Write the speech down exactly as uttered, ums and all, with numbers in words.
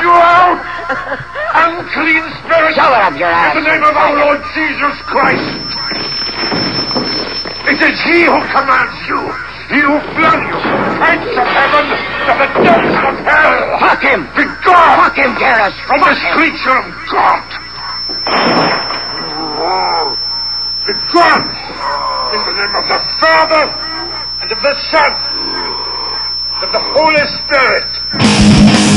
you out! Unclean spirit! Shove it up your ass! In the name of our Lord Jesus Christ! It is he who commands you! He who flung you! Heights of heaven to the depths of hell! Fuck him! Be gone! Fuck him, Garrus! From Fuck this him. creature of God! Be gone! In the name of the Father, and of the Son, and of the Holy Spirit!